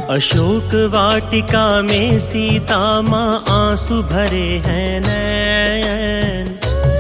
अशोक वाटिका में सीता माँ आंसू भरे हैं नैन।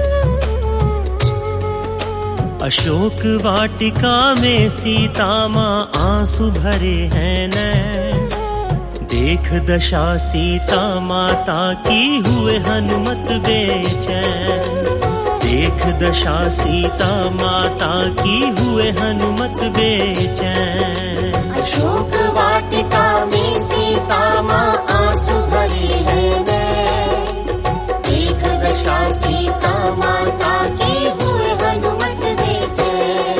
अशोक वाटिका में सीता माँ आंसू भरे हैं नैन। देख दशा सीता माता की हुए हनुमत बेचैन। देख दशा सीता माता की हुए हनुमत बेचैन। अशोक वाटिका में सीता माँ आंसू भरे हैं नैन। देख दशा सीता माता की हुए हनुमत बेचैन।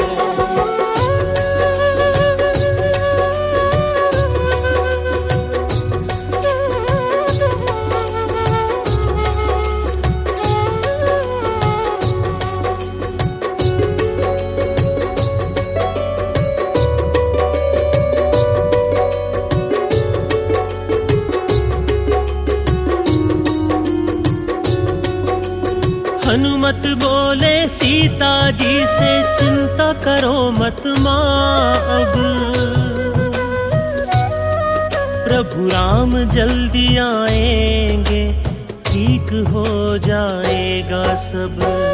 हनुमत बोले सीता जी से चिंता करो मत माँ अब। प्रभु राम जल्दी आएंगे, ठीक हो जाएगा सब।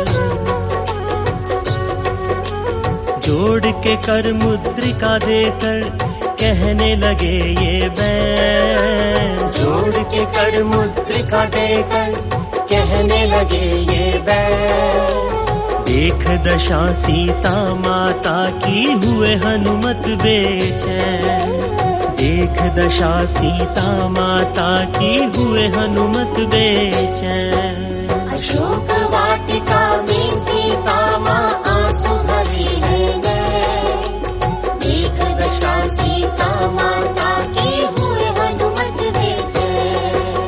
जोड़ के कर मुद्रिका देकर कहने लगे ये बैन। जोड़ के कर मुद्रिका देकर कहने लगे ये बैन। देख दशा सीता माता की हुए हनुमत बेचैन। देख दशा सीता माता की हुए हनुमत बेचैन। अशोक वाटिका में सीता माँ आंसू भरे हैं नैन। देख दशा सीता माता की हुए हनुमत बेचैन।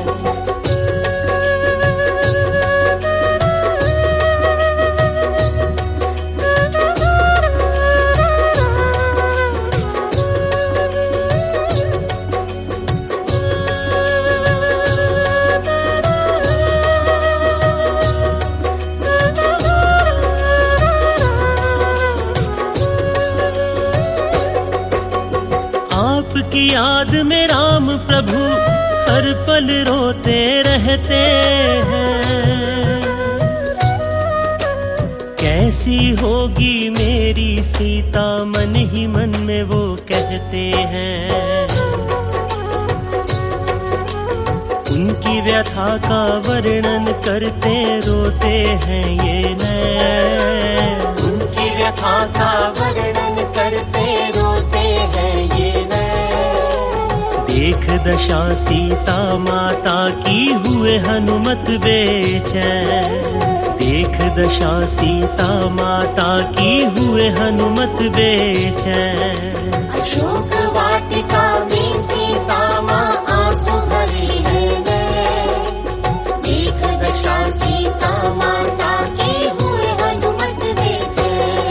आपकी याद में राम प्रभु हर पल रोते रहते हैं। कैसी होगी मेरी सीता मन ही मन में वो कहते हैं। उनकी व्यथा का वर्णन करते रोते हैं ये नैन। उनकी व्यथा का वर्णन करते रोते हैं ये नैन। देख दशा सीता माता की हुए हनुमत बेचैन। देख दशा सीता माता की हुए हनुमत बेचैन। अशोक वाटिका में सीता माँ आंसू भरे हैं नैन। देख दशा सीता माता की हुए हनुमत बेचैन।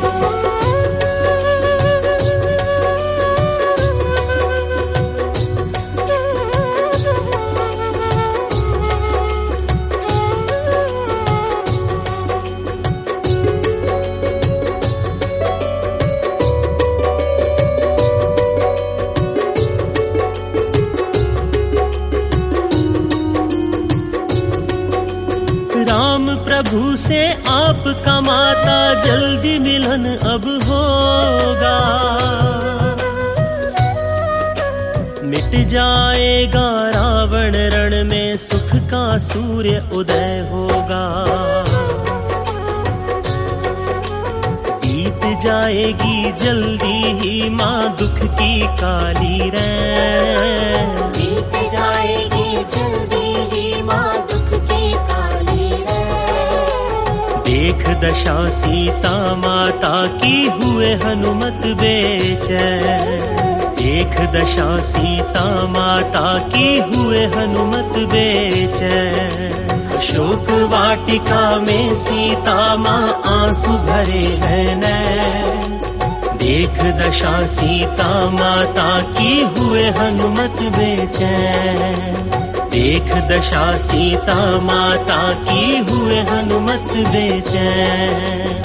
राम प्रभु से आपका माता जल्दी मिलन अब होगा। मिट जाएगा रावण रण में, सुख का सूर्य उदय होगा। बीत जाएगी जल्दी ही माँ दुख की काली रैन। बीत जाएगी जल्दी ही माँ दुख की काली रैन। देख दशा सीता माता की हुए हनुमत बेचैन। देख दशा सीता माता की हुए हनुमत बेचैन। अशोक वाटिका में सीता माँ आंसू भरे हैं नैन। देख दशा सीता माता की हुए हनुमत बेचैन। देख दशा सीता माता की हुए हनुमत बेचैन।